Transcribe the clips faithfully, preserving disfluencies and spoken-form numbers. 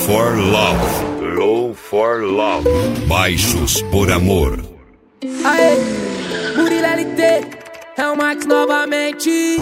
for Love. Low for Love. Baixos por amor. Aê, Murilo L T, é o Max novamente.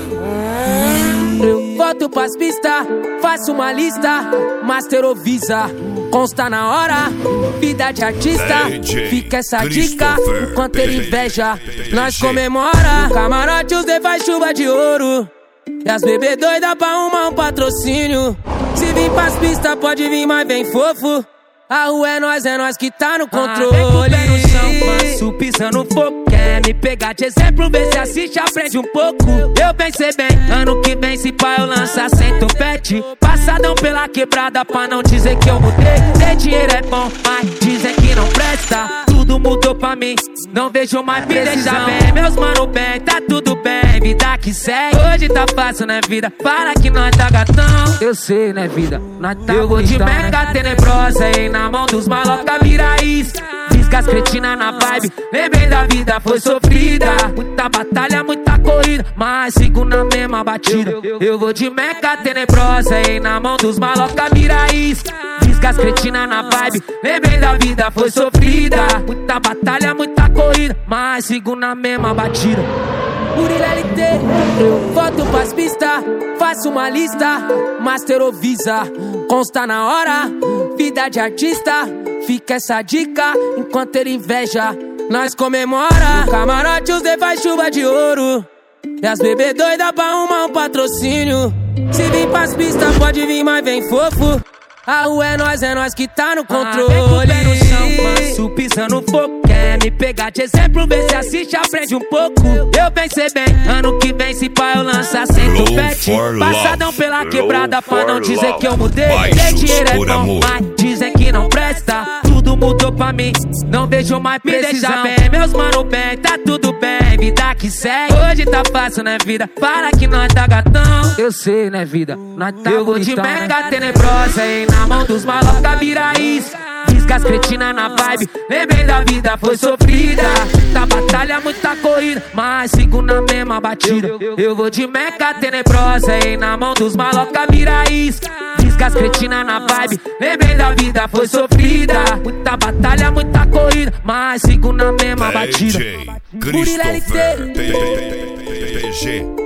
Eu volto pras pistas, faço uma lista. Masterovisa, consta na hora. Vida de artista, fica essa dica. Enquanto ele inveja, nós comemora. No camarote os dois faz chuva de ouro. E as bebê doida pra arrumar um patrocínio. Se vir pras pistas pode vir, mas vem fofo. A rua é nós, é nós que tá no controle. Ah, vem com o pé no chão, manso, pisando fogo. Quer me pegar de exemplo, vê se assiste, aprende um pouco. Eu pensei bem, ano que vem se pá eu lançar sem topete. Passadão pela quebrada pra não dizer que eu mudei. Ter dinheiro é bom, mas dizem que não presta. Tudo mudou pra mim, não vejo mais me deixa bem. Meus mano bem, tá tudo bem, vida que segue. Hoje tá fácil, né vida? Para que nós tá gatão. Eu sei, né vida? Nós tá eu vou de mega tenebrosa, hein, na mão dos maloca vira isca. Risca as cretinas na vibe, lembrei da vida, foi sofrida. Muita batalha, muita corrida, mas sigo na mesma batida. Eu vou de meca tenebrosa, hein, na mão dos maloca vira isca. Risca as cretinas na vibe, lembrei da vida, foi sofrida. Muita batalha, muita corrida, mas sigo na mesma batida. Murilo L T, eu volto pras pistas, faço uma lista. Masterovisa, consta na hora. Vida de artista, fica essa dica. Enquanto ele inveja, nós comemora. No camarote os dois faz chuva de ouro. E as bebê doida pra arrumar um patrocínio. Se vir pras pistas pode vir, mas vem fofo. A rua é nós, é nós que tá no controle. Ah, vem com o pé no chão, manso, pisando fogo. Quer me pegar de exemplo, vê se assiste, aprende um pouco. Eu pensei bem, ano que vem se pá eu lançar sem topete. Passadão pela quebrada pra não dizer que eu mudei. Ter dinheiro é bom, mas dizem que não presta. Tudo mudou pra mim, não vejo mais me deixa bem. Meus mano bem, tá tudo bem, vida que segue. Hoje tá fácil, né vida? Para que nós tá gatão. Eu sei, né vida? Nós tá eu vou de mega tenebrosa, hein, na mão dos maloca vira isca. Risca as cretinas na vibe, lembrei da vida, foi sofrida. Muita batalha, muita corrida, mas sigo na mesma batida. Eu vou de meca tenebrosa, hein, na mão dos maloca vira isca. Risca as cretinas na vibe, lembrei da vida, foi sofrida. Muita batalha, muita corrida, mas sigo na mesma batida. Murilo L T.